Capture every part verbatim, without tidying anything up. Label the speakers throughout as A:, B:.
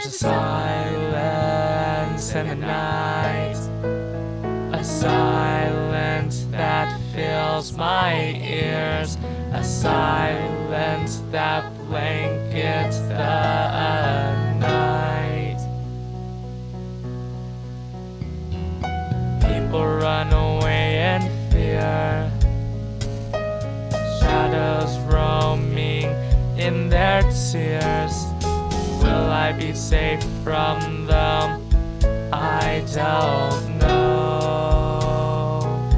A: There's a silence in the night, a silence that fills my ears, a silence that blankets the night. People run away in fear, shadows roaming in their tears. Will I be safe from them? I don't know.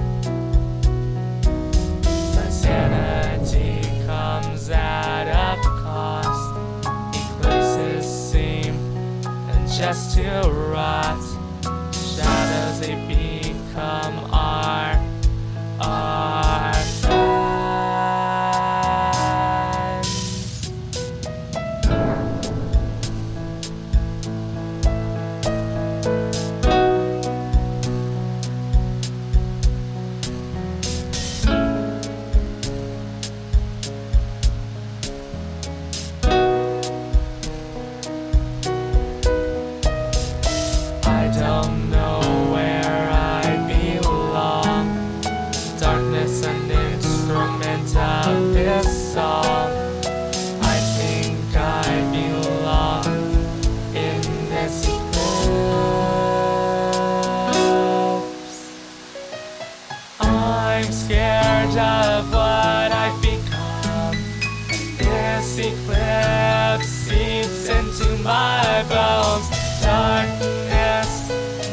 A: But sanity comes at a cost. Eclipses seem just to rot. Shadows, they become our, our I don't know where I belong. Darkness, an instrument of this song. I think I belong in this eclipse. I'm scared of what I've become. This eclipse seeps into my bones. Darkness,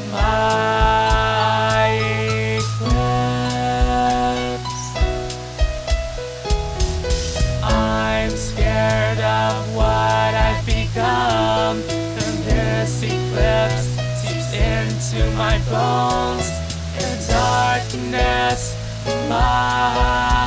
A: my eclipse. I'm scared of what I've become, and this eclipse seeps into my bones. In darkness, my